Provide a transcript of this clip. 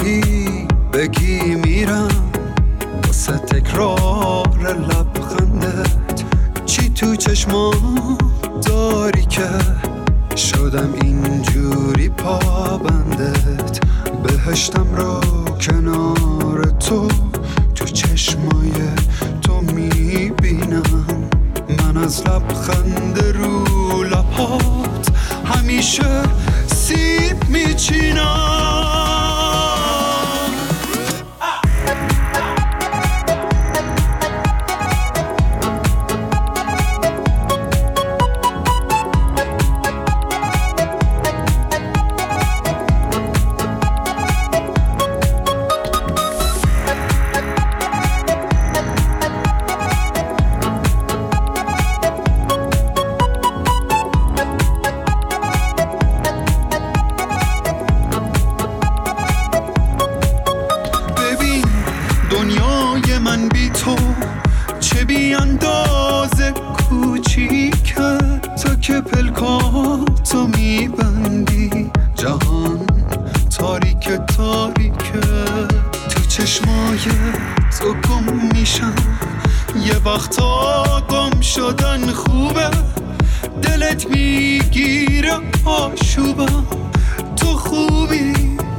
گاهی بگی میرم واسه تکرار لبخندت، چی تو چشمام داری که شدم اینجوری پابندت. بهشتم رو کنار تو چشمای تو میبینم، من از لبخند رو لبات همیشه سیب میچینم. دنیای من بی تو چه بی اندازه کوچیکه، تا که پلکاتو میبندی جهان تاریکه تاریکه. تو چشمای تو گم میشم، یه وقتا گم شدن خوبه، دلت میگیره آشوبم. تو خوبی